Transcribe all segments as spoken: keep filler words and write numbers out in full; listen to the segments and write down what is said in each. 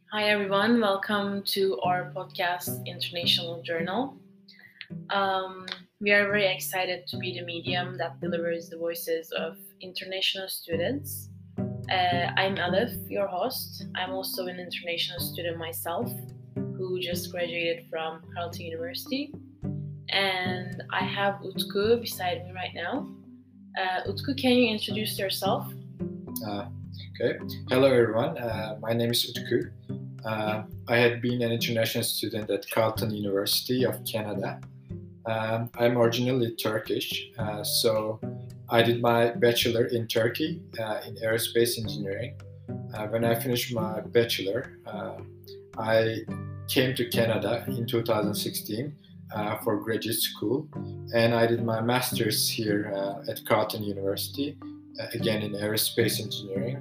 Hi, everyone. Welcome to our podcast, International Journal. Um, we are very excited to be the medium that delivers the voices of international students. Uh, I'm Aleph, your host. I'm also an international student myself who just graduated from Carleton University. And I have Utku beside me right now. Uh, Utku, can you introduce yourself? Uh, okay. Hello, everyone. Uh, my name is Utku. Uh, I had been an international student at Carleton University of Canada. Um, I'm originally Turkish, uh, so I did my bachelor in Turkey uh, in aerospace engineering. Uh, when I finished my bachelor, uh, I came to Canada in two thousand sixteen uh, for graduate school, and I did my master's here uh, at Carleton University, uh, again in aerospace engineering.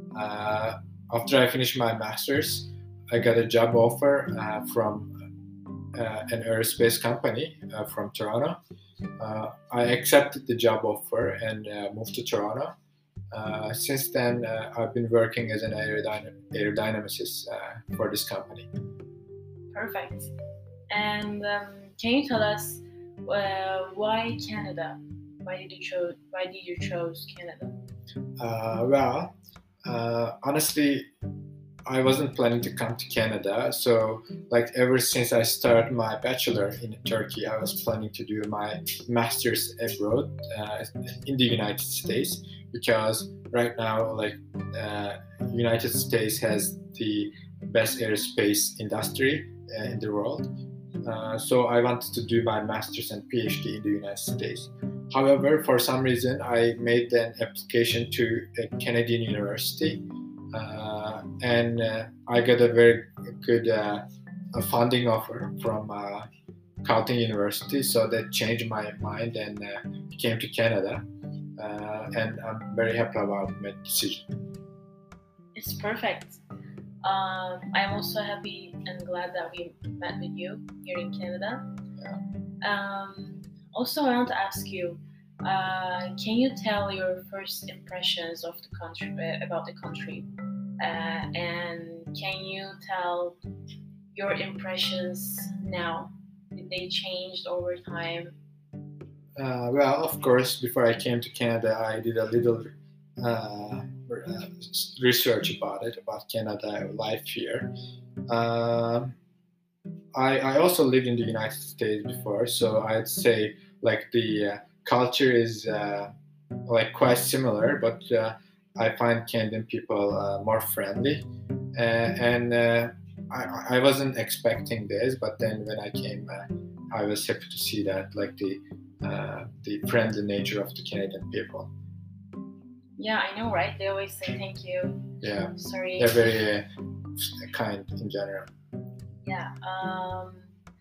Uh, After I finished my master's, I got a job offer uh, from uh, an aerospace company uh, from Toronto. Uh, I accepted the job offer and uh, moved to Toronto. Uh, since then, uh, I've been working as an aerodyn- aerodynamicist uh, for this company. Perfect. And um, can you tell us uh, why Canada? Why did you choose? Why did you choose Canada? Uh, well, uh, honestly, I wasn't planning to come to Canada. So, like, ever since I started my bachelor in Turkey, I was planning to do my master's abroad uh, in the United States because right now, like, uh, United States has the best aerospace industry uh, in the world. Uh, so I wanted to do my master's and PhD in the United States. However, for some reason, I made an application to a Canadian university, uh, and uh, I got a very good uh, a funding offer from uh, Carleton University. So that changed my mind and uh, came to Canada, uh, and I'm very happy about my decision. It's perfect. Um, I'm also happy and glad that we met with you here in Canada. Yeah. Um, also, I want to ask you, uh, can you tell your first impressions of the country uh, about the country, uh, and can you tell your impressions now? Did they change over time? Uh, well, of course, before I came to Canada, I did a little uh, uh, research about it, about Canada life here. Um I, I also lived in the United States before, so I'd say like the uh, culture is uh, like quite similar, but uh, I find Canadian people uh, more friendly, uh, and uh, I, I wasn't expecting this, but then when I came, uh, I was happy to see that like the uh, the friendly nature of the Canadian people. Yeah, I know, right? They always say thank you. Yeah, Sorry. they're very uh, kind in general. Yeah. Um,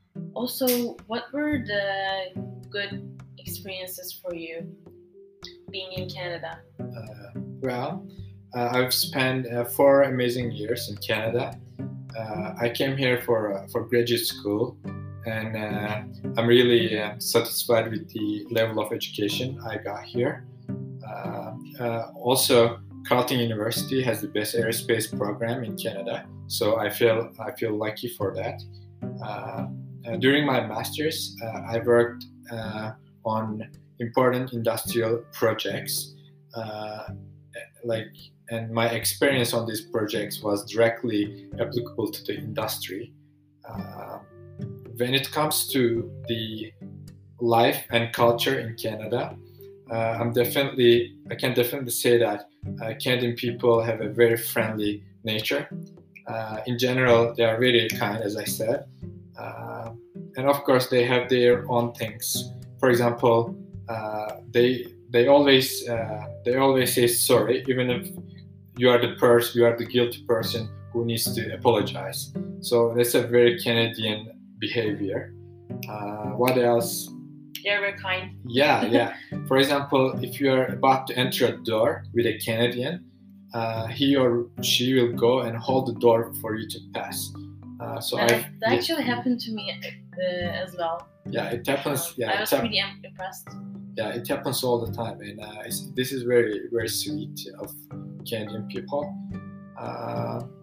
also, what were the good experiences for you being in Canada? Uh, well, uh, I've spent uh, four amazing years in Canada. Uh, I came here for uh, for graduate school, and uh, I'm really uh, satisfied with the level of education I got here. Uh, uh, also, Carleton University has the best aerospace program in Canada, so I feel I feel lucky for that. Uh, uh, During my masters, uh, I worked uh, on important industrial projects, uh, like, and my experience on these projects was directly applicable to the industry. Uh, when it comes to the life and culture in Canada, uh, I'm definitely I can definitely say that uh, Canadian people have a very friendly nature. Uh, in general, they are very kind, as I said, uh, and of course they have their own things. For example, uh, they they always uh, they always say sorry, even if you are the person you are the guilty person who needs to apologize. So that's a very Canadian behavior. Uh, what else? They were kind. Yeah, yeah. For example, if you are about to enter a door with a Canadian, uh, he or she will go and hold the door for you to pass. Uh, so that, I that yeah, actually happened to me uh, as well. yeah, it happens. Um, Yeah, I was it, pretty impressed. yeah, it happens all the time, and uh, it's, this is very very sweet of Canadian people. Uh,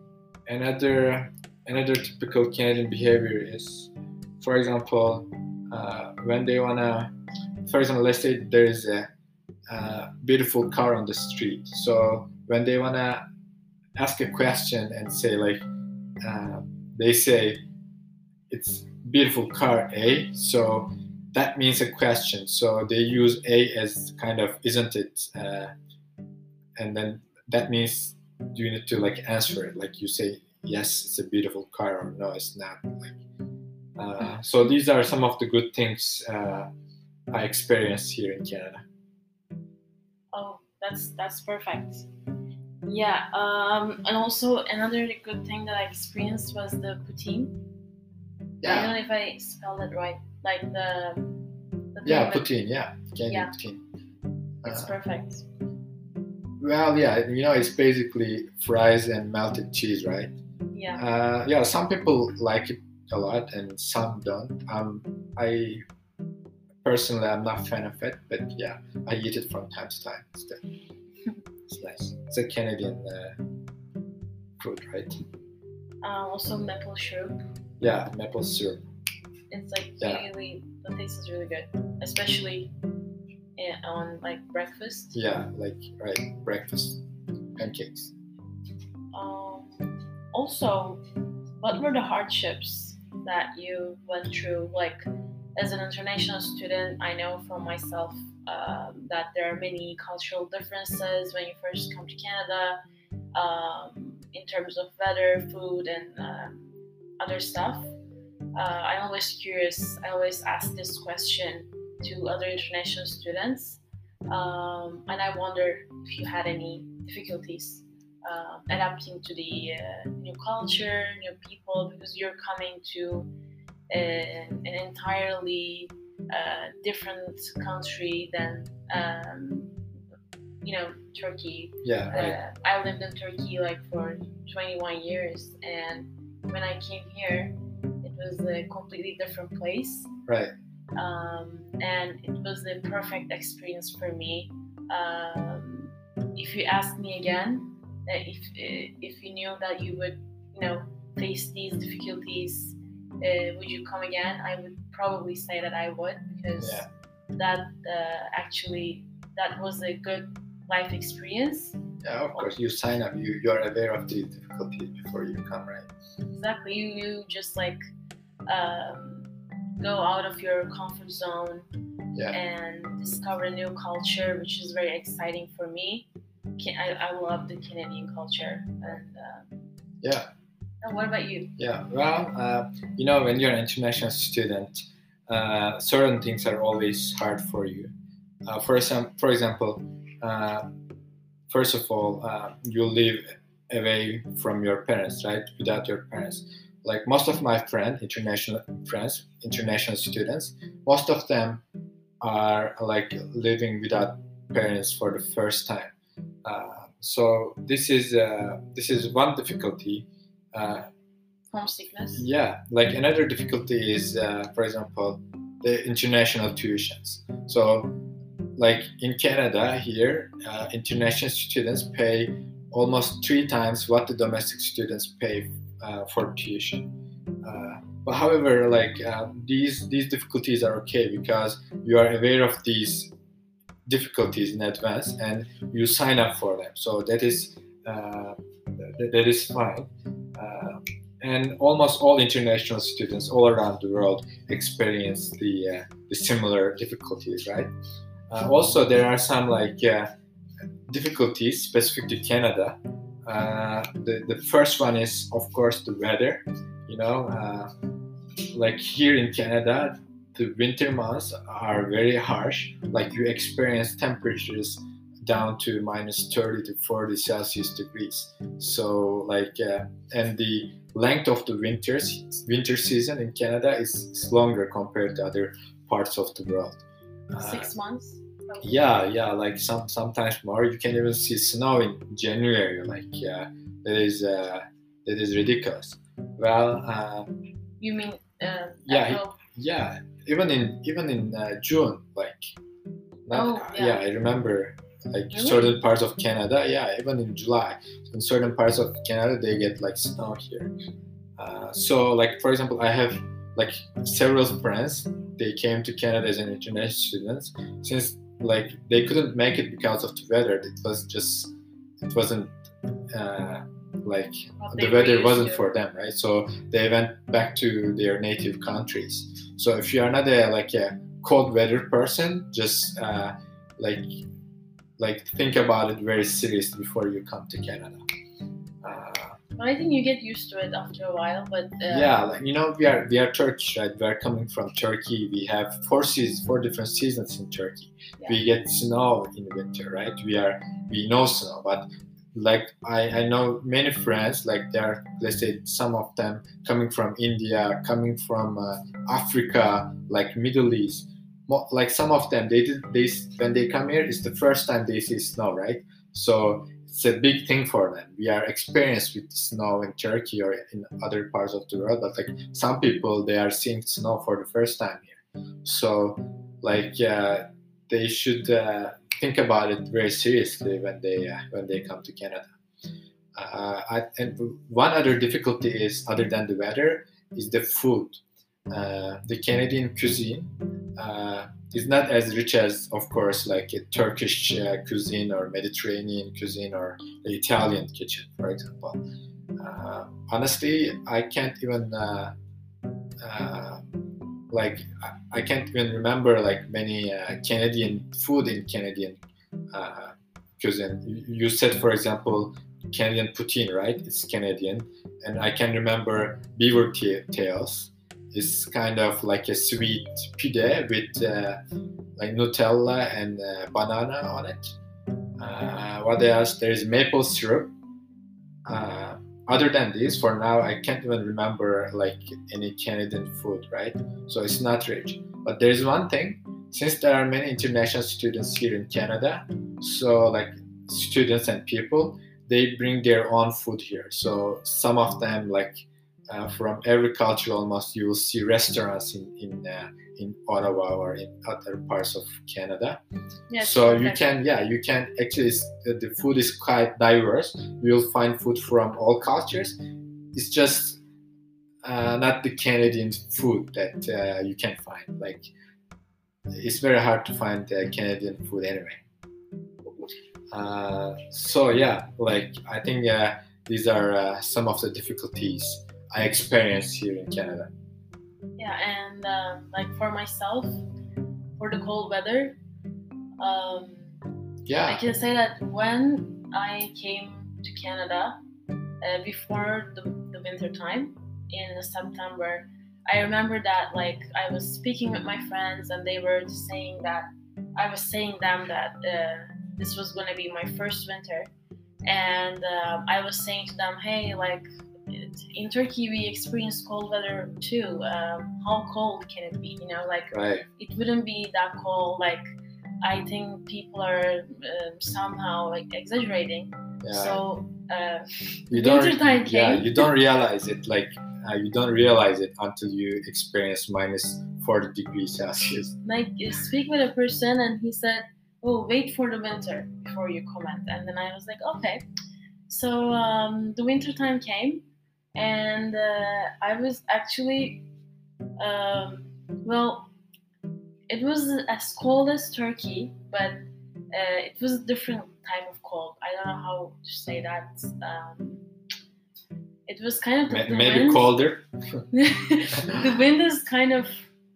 another another typical Canadian behavior is, for example, uh, when they wanna, for example, let's say there is a, uh beautiful car on the street. So when they wanna ask a question and say like, uh, they say it's beautiful car A, so that means a question. So they use A as kind of isn't it, uh, and then that means you need to like answer it. Like you say yes, it's a beautiful car, or no, it's not. Like, uh, so these are some of the good things uh, I experienced here in Canada. Oh, that's that's perfect. Yeah, um, and also another good thing that I experienced was the poutine. I don't know if I spelled it right. Like the, the thing Yeah, with- poutine. Yeah, Canadian Yeah. poutine. It's Uh, perfect. well, yeah, you know, it's basically fries and melted cheese, right? Yeah. Uh, yeah, some people like it a lot and some don't. Um, I personally, I'm not a fan of it, but yeah, I eat it from time to time. It's, the, it's nice. It's a Canadian uh, food, right? Uh, also maple syrup. Yeah, maple syrup. It's like Yeah. really, the taste is really good, especially in, on like breakfast. Yeah, like right, breakfast, pancakes. Um, also, what were the hardships that you went through? Like, as an international student, I know from myself um, that there are many cultural differences when you first come to Canada, um, in terms of weather, food, and um, other stuff. Uh, I'm always curious. I always ask this question to other international students, um, and I wonder if you had any difficulties uh, adapting to the uh, new culture, new people, because you're coming to an, an entirely uh, different country than um, you know Turkey. Yeah, right. Uh, I lived in Turkey like for twenty-one years, and when I came here, it was a completely different place. Right. Um, and it was the perfect experience for me. Um, if you asked me again, uh, if if you knew that you would, you know, face these difficulties, uh, would you come again? I would probably say that I would, because Yeah. that uh, actually that was a good life experience. Yeah, of course. You sign up. You you are aware of the difficulties before you come, right? Exactly. You you just like um, go out of your comfort zone. Yeah. And discover a new culture, which is very exciting for me. Can, I, I love the Canadian culture. And uh, Yeah. and what about you? Yeah. Well, uh, you know, when you're an international student, uh, certain things are always hard for you. Uh, for some, for example, uh, first of all, uh, you live away from your parents, right? Without your parents. Like most of my friends, international friends, international students, most of them are like living without parents for the first time. Uh, so this is uh, this is one difficulty. Uh, Homesickness. yeah, like another difficulty is, uh, for example, the international tuitions. So, like in Canada here, uh, international students pay almost three times what the domestic students pay uh, for tuition. Uh, but however, like uh, these these difficulties are okay because you are aware of these difficulties in advance and you sign up for them. So that is uh, that, that is fine. Uh, and almost all international students all around the world experience the uh, the similar difficulties, right? Uh, also, there are some like uh, difficulties specific to Canada. Uh, the the first one is of course the weather. You know, uh, like here in Canada, the winter months are very harsh. Like you experience temperatures down to minus thirty to forty Celsius degrees. So like, uh, and the length of the winters, winter season in Canada is, is longer compared to other parts of the world. Uh, Six months. Probably. yeah, yeah, like some sometimes more. You can even see snow in January. Like uh, that is uh, that is ridiculous. Well, uh, You mean? Uh, Yeah, April? yeah, even in even in uh, June, like, not, Oh, yeah. yeah. I remember Like Really? certain parts of Canada, yeah, even in July, in certain parts of Canada, they get like snow here. Uh, so, like for example, I have like several friends. They came to Canada as an international students. Since like they couldn't make it because of the weather, it was just it wasn't uh, like What the they were weather used wasn't to. for them, right? So they went back to their native countries. So if you are not a like a cold weather person, just uh, like like think about it very seriously before you come to Canada. Uh, But I think you get used to it after a while. But uh, yeah, like you know, we are we are Turkish, right? We are coming from Turkey. We have four seasons, four different seasons in Turkey. Yeah. We get snow in winter, right? We are we know snow, but like I, I know many friends, like they are, let's say some of them coming from India, coming from uh, Africa, like Middle East. Mo- Like some of them, they did they when they come here, it's the first time they see snow, right? So it's a big thing for them. We are experienced with snow in Turkey or in other parts of the world, but like some people, they are seeing snow for the first time here. So like uh, they should uh, think about it very seriously when they uh, when they come to Canada. Uh, I, and one other difficulty is, other than the weather, is the food. Uh, the Canadian cuisine uh, is not as rich as, of course, like a Turkish uh, cuisine or Mediterranean cuisine or the Italian kitchen, for example. Uh, honestly, I can't even uh, uh, like I- I can't even remember like many uh, Canadian food in Canadian uh, cuisine. You you said, for example, Canadian poutine, right? It's Canadian, and I can remember beaver ta- tails. It's kind of like a sweet pide with uh, like Nutella and uh, banana on it. Uh, what else? There is maple syrup. Uh, other than this, for now, I can't even remember like any Canadian food, right? So it's not rich. But there is one thing, since there are many international students here in Canada, so like students and people, they bring their own food here. So some of them, like uh, from every culture almost, you will see restaurants in in uh, in Ottawa or in other parts of Canada. yeah, So you perfect. can, yeah, you can actually, the food is quite diverse. You'll find food from all cultures. It's just uh, not the Canadian food that uh, you can find. Like it's very hard to find uh, Canadian food anyway. Uh, so yeah, like I think uh, these are uh, some of the difficulties I experienced here in Canada. Yeah, and um, like for myself, for the cold weather, um, I Yeah, can say that when I came to Canada uh, before the, the winter time in September, I remember that like I was speaking with my friends and they were saying that I was saying them that uh, this was going to be my first winter, and uh, I was saying to them, hey, like in Turkey we experience cold weather too. Um, how cold can it be? You know, like right. it wouldn't be that cold. Like I think people are uh, somehow like exaggerating. Yeah. So uh, you winter don't, time yeah, came. you don't realize it. Like uh, you don't realize it until you experience minus forty degrees Celsius. Like you speak with a person and he said, oh, wait for the winter before you comment. And then I was like, okay. So um, the winter time came, and uh, I was actually um, well, it was as cold as Turkey, but uh, it was a different type of cold. I don't know how to say that. Um, it was kind of the, the Maybe wind. colder. The wind is kind of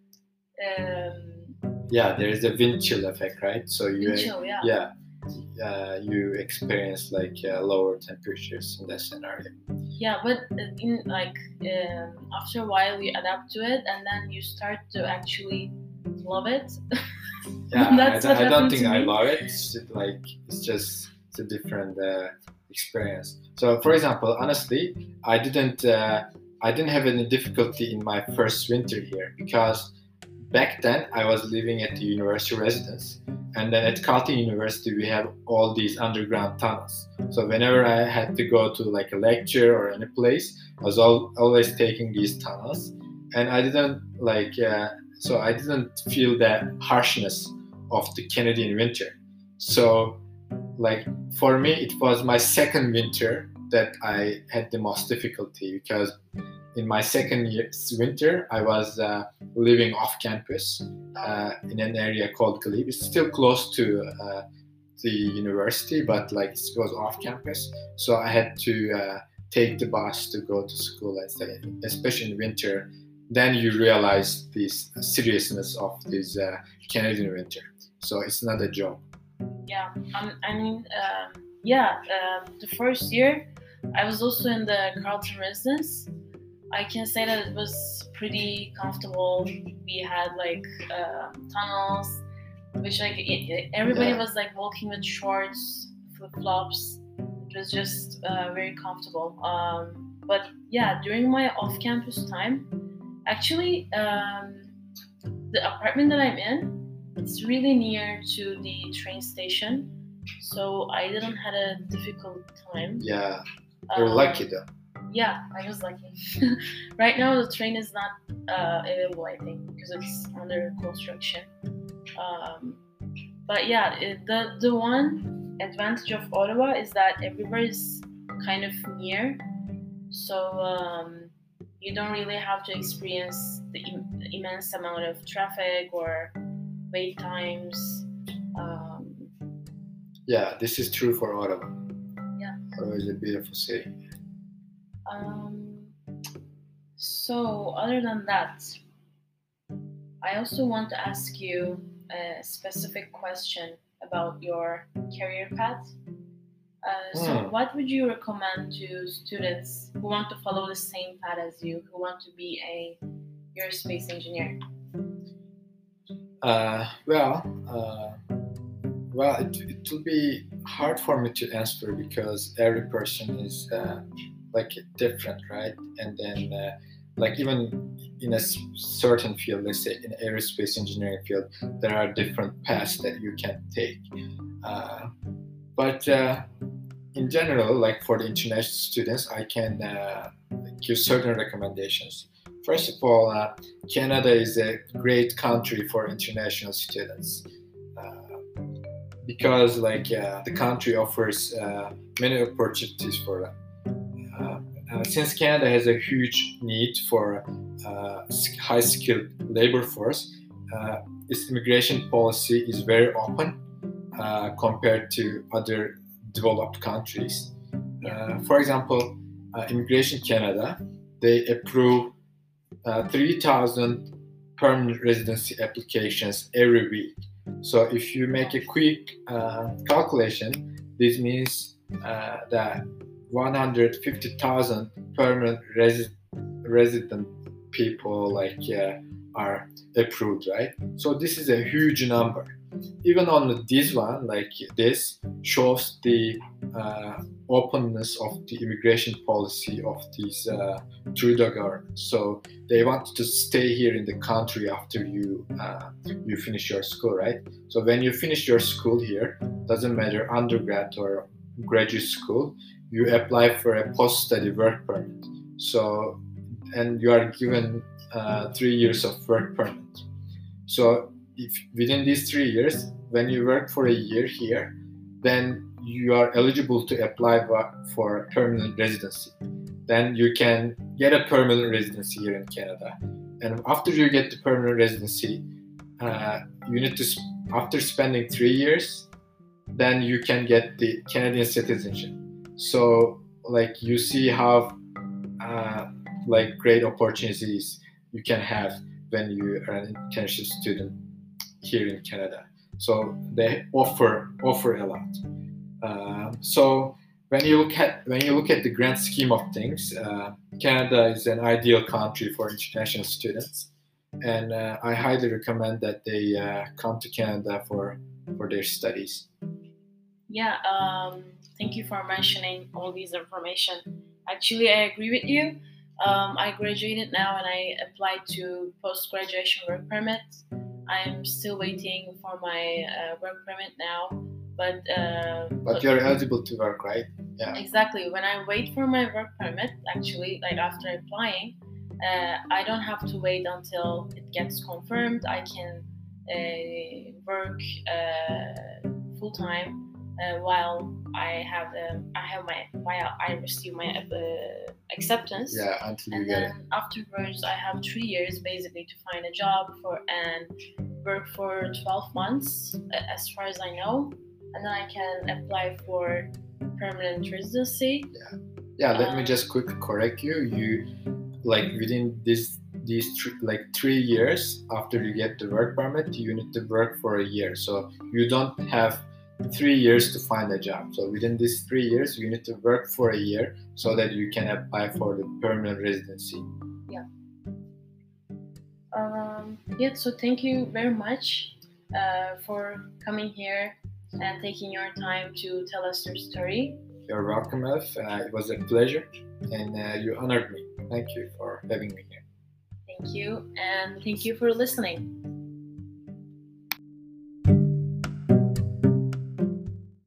um, yeah, there is a wind chill effect, right? So you wind chill, yeah. yeah, uh, you experience like uh, lower temperatures in that scenario. Yeah, but in like um, after a while you adapt to it, and then you start to actually love it. Yeah, That's I, what I don't happened think to I me. love it. It's just, like it's just it's a different uh, experience. So, for example, honestly, I didn't uh, I didn't have any difficulty in my first winter here because back then I was living at the university residence, and then at Carleton University we have all these underground tunnels. So whenever I had to go to like a lecture or any place, I was all, always taking these tunnels, and I didn't like uh, so I didn't feel that harshness of the Canadian winter. So like for me, it was my second winter that I had the most difficulty, because in my second year's winter, I was uh, living off campus uh, in an area called Glebe. It's still close to uh, the university, but like it was off campus. So I had to uh, take the bus to go to school and study, especially in winter. Then you realize the seriousness of this uh, Canadian winter. So it's not a joke. Yeah, um, I mean, um, yeah, uh, the first year I was also in the Carleton residence. I can say that it was pretty comfortable. We had like uh, tunnels, which like it, everybody Yeah. was like walking with shorts, flip flops. It was just uh, very comfortable. Um, but yeah, during my off-campus time, actually, um, the apartment that I'm in, it's really near to the train station, so I didn't had a difficult time. Yeah, you're Um, lucky though. Yeah, I was lucky. Right now, the train is not uh, available, I think, because it's under construction. Um, but yeah, it, the the one advantage of Ottawa is that everywhere is kind of near, so um, you don't really have to experience the Im- immense amount of traffic or wait times. Um, Yeah, this is true for Ottawa. Yeah. Ottawa is a beautiful city. um, so, other than that, I also want to ask you a specific question about your career path. Uh, so, Hmm. what would you recommend to students who want to follow the same path as you, who want to be a aerospace engineer? Uh, well, uh, well, it, it will be hard for me to answer, because every person is uh, like different, right? And then, uh, like even in a s- certain field, let's say in aerospace engineering field, there are different paths that you can take. Uh, but uh, in general, like for the international students, I can uh, give certain recommendations. First of all, uh, Canada is a great country for international students, uh, because like uh, the country offers uh, many opportunities for them. Uh, uh, since Canada has a huge need for uh, high skilled labor force, uh, its immigration policy is very open uh, compared to other developed countries. Uh, for example, uh, Immigration Canada, they approve uh, three thousand permanent residency applications every week. So if you make a quick uh, calculation, this means uh, that one hundred fifty thousand permanent resi- resident people like uh, are approved, right? So this is a huge number. Even on this one, like this, shows the uh, openness of the immigration policy of these uh, Trudeau government. So they want to stay here in the country after you uh, you finish your school, right? So when you finish your school here, doesn't matter undergrad or graduate school, you apply for a post-study work permit. So and you are given uh, three years of work permit. So if within these three years, when you work for a year here, then you are eligible to apply for permanent residency. Then you can get a permanent residency here in Canada. And after you get the permanent residency, uh, you need to, after spending three years, then you can get the Canadian citizenship. So like you see how uh, like great opportunities you can have when you are an internship student here in Canada. So they offer offer a lot. Uh, so when you look at when you look at the grand scheme of things, uh, Canada is an ideal country for international students, and uh, I highly recommend that they uh, come to Canada for for their studies. Yeah, um, thank you for mentioning all these information. Actually, I agree with you. Um, I graduated now and I applied to post graduation work permit. I'm still waiting for my uh, work permit now, but uh, But you're eligible to work, right? Yeah. Exactly. When I wait for my work permit, actually, like after applying, uh, I don't have to wait until it gets confirmed. I can uh, work uh, full time uh, while I have the I have my while I receive my uh, acceptance. Yeah, until you And get then it. afterwards, I have three years basically to find a job for and work for twelve months, uh, as far as I know, and then I can apply for permanent residency. Yeah, let me Um, just quickly correct you. You like within this these three, like three years after you get the work permit, you need to work for a year. So you don't have three years to find a job. So within these three years, you need to work for a year so that you can apply for the permanent residency. Um, yeah, so thank you very much uh, for coming here and taking your time to tell us your story. You're welcome, Elf. Uh, it was a pleasure, and uh, you honored me. Thank you for having me here. Thank you, and thank you for listening.